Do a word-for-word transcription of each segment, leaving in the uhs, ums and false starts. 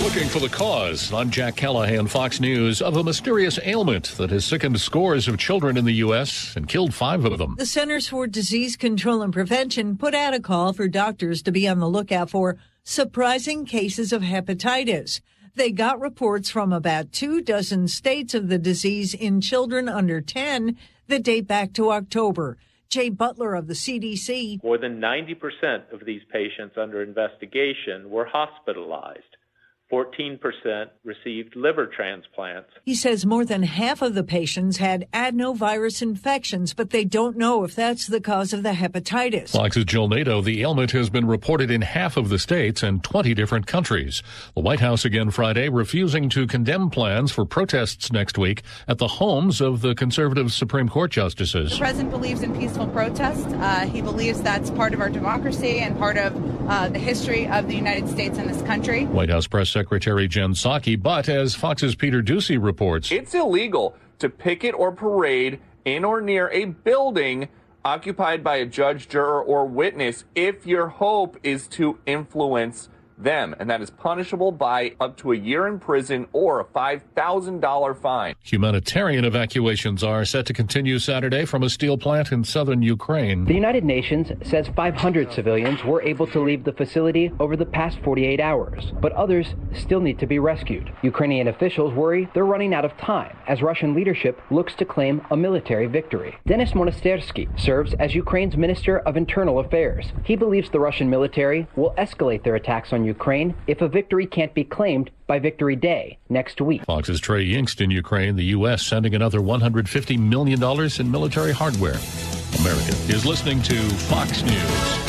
Looking for the cause, I'm Jack Callahan, Fox News, of a mysterious ailment that has sickened scores of children in the U S and killed five of them. The Centers for Disease Control and Prevention put out a call for doctors to be on the lookout for surprising cases of hepatitis. They got reports from about two dozen states of the disease in children under ten that date back to October. Jay Butler of the C D C. More than ninety percent of these patients under investigation were hospitalized. fourteen percent received liver transplants. He says more than half of the patients had adenovirus infections, but they don't know if that's the cause of the hepatitis. Fox's Jill Nato, the ailment has been reported in half of the states and twenty different countries. The White House again Friday refusing to condemn plans for protests next week at the homes of the conservative Supreme Court justices. The president believes in peaceful protest. Uh, he believes that's part of our democracy and part of uh, the history of the United States and this country. White House Press Secretary Jen Psaki, but as Fox's Peter Doocy reports, it's illegal to picket or parade in or near a building occupied by a judge, juror, or witness if your hope is to influence them, and that is punishable by up to a year in prison or a five thousand dollars fine. Humanitarian evacuations are set to continue Saturday from a steel plant in southern Ukraine. The United Nations says five hundred civilians were able to leave the facility over the past forty-eight hours, but others still need to be rescued. Ukrainian officials worry they're running out of time as Russian leadership looks to claim a military victory. Denis Monastersky serves as Ukraine's Minister of Internal Affairs. He believes the Russian military will escalate their attacks on Ukraine if a victory can't be claimed by Victory Day next week. Fox's Trey Yingst in Ukraine, the U S sending another one hundred fifty million dollars in military hardware. America is listening to Fox News.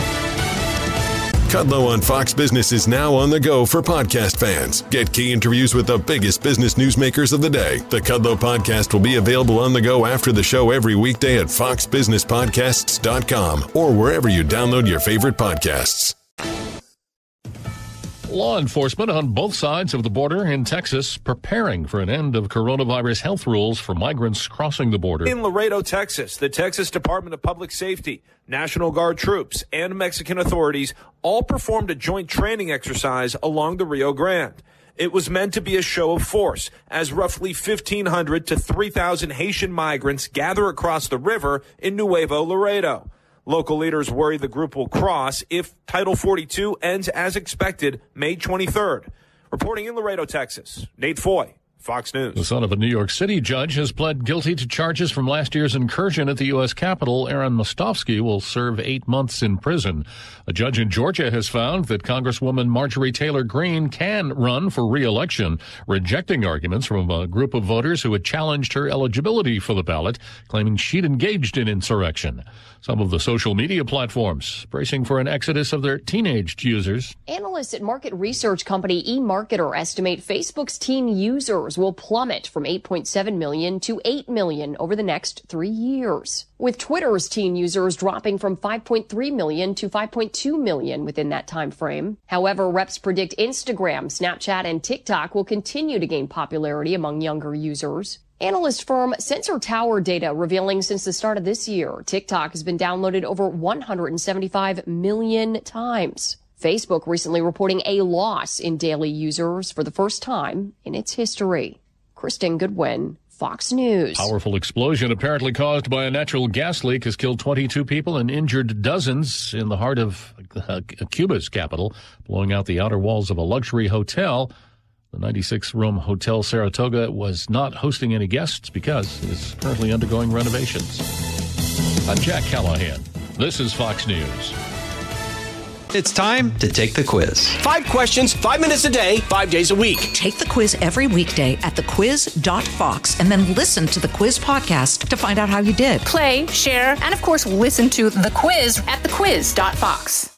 Kudlow on Fox Business is now on the go for podcast fans. Get key interviews with the biggest business newsmakers of the day. The Kudlow podcast will be available on the go after the show every weekday at fox business podcasts dot com or wherever you download your favorite podcasts. Law enforcement on both sides of the border in Texas preparing for an end of coronavirus health rules for migrants crossing the border. In Laredo, Texas, the Texas Department of Public Safety, National Guard troops, and Mexican authorities all performed a joint training exercise along the Rio Grande. It was meant to be a show of force as roughly fifteen hundred to three thousand Haitian migrants gather across the river in Nuevo Laredo. Local leaders worry the group will cross if Title forty-two ends as expected May twenty-third. Reporting in Laredo, Texas, Nate Foy, Fox News. The son of a New York City judge has pled guilty to charges from last year's incursion at the U S Capitol. Aaron Mostovsky will serve eight months in prison. A judge in Georgia has found that Congresswoman Marjorie Taylor Greene can run for re-election, rejecting arguments from a group of voters who had challenged her eligibility for the ballot, claiming she'd engaged in insurrection. Some of the social media platforms bracing for an exodus of their teenage users. Analysts at market research company eMarketer estimate Facebook's teen users will plummet from eight point seven million to eight million over the next three years, with Twitter's teen users dropping from five point three million to five point two million within that time frame. However, reps predict Instagram, Snapchat, and TikTok will continue to gain popularity among younger users. Analyst firm Sensor Tower data revealing since the start of this year, TikTok has been downloaded over one hundred seventy-five million times. Facebook recently reporting a loss in daily users for the first time in its history. Kristen Goodwin, Fox News. Powerful explosion apparently caused by a natural gas leak has killed twenty-two people and injured dozens in the heart of uh, Cuba's capital, blowing out the outer walls of a luxury hotel. The ninety-six room Hotel Saratoga was not hosting any guests because it's currently undergoing renovations. I'm Jack Callahan. This is Fox News. It's time to take the quiz. Five questions, five minutes a day, five days a week. Take the quiz every weekday at the quiz dot fox and then listen to the quiz podcast to find out how you did. Play, share, and of course listen to The Quiz at the quiz dot fox.